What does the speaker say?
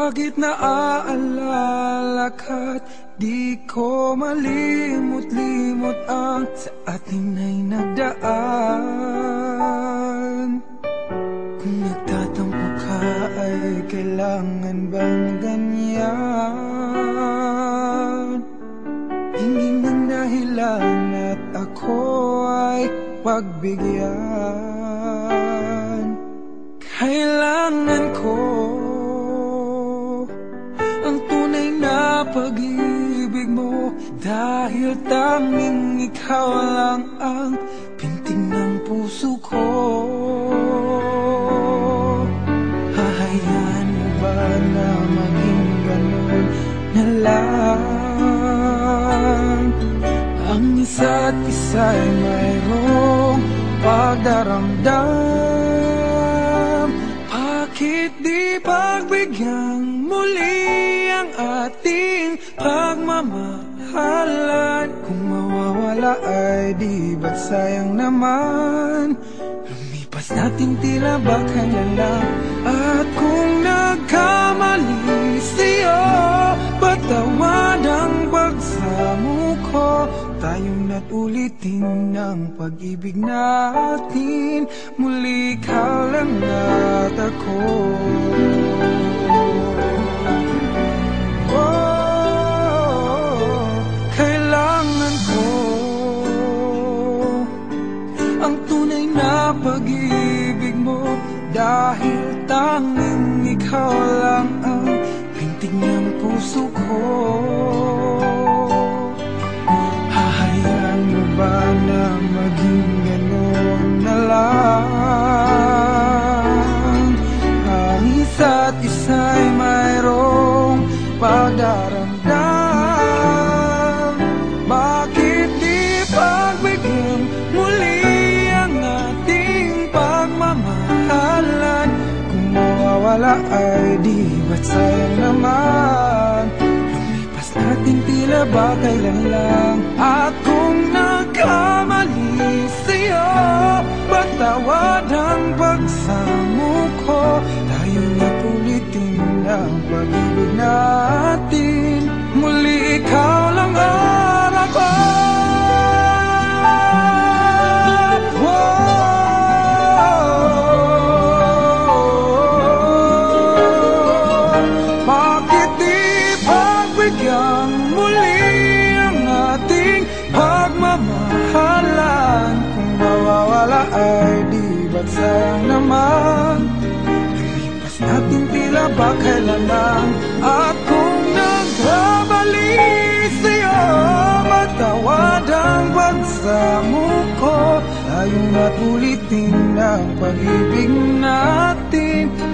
Bakit naaalala ka't di ko malimot-limot ang sa atin ay nagdaan? Kung nagtatampo ka ay kailangan bang ganyan? Hinging ng dahilan at ako ay pagbigyan. Kailangan ko ang tunay na pag-ibig mo, dahil tanging ikaw lang ang pintig ng puso ko. Hahayaan mo ba na maging ganun na lang? Ang isa't isa'y mayroong pagdaramdam. Bakit di pagbigyan muli ang ating pagmamahalan? Kung mawawala ay di ba't sayang naman? Lumipas natin tila ba kailan lang? At kung nagkamali sa'yo, patawad ang pagsamo ko. Tayong na't ulitin ang pag-ibig natin, muli ikaw lang at ako. Kailangan ko ang tunay na pag-ibig mo, dahil tanging ikaw lang ang pintig ng puso ko. Hahayaan mo ba na maging gano'n na lang? Ang isa't isa'y mayroong pagdaramdam. Bakit di pagbigyan muli ang ating pagmamahalan? Kung mawawala ay di ba't sayang naman? Lumipas natin tila ba kailan lang? At kung nagkamali sa'yo, patawad ang pagsamo ko. Tayo na't ulitin ang pag-ibig natin, muli ikaw lang at ako. Bakit di pagbigyan muli ang ating pagmamahalan? Kung mawawala ay di ba't sayang naman? Lumipas natin tila ba kailan lang? At kung nagkamali sa'yo, matawad ang pagsamo ko. Tayong na't ulitin ang pag-ibig natin,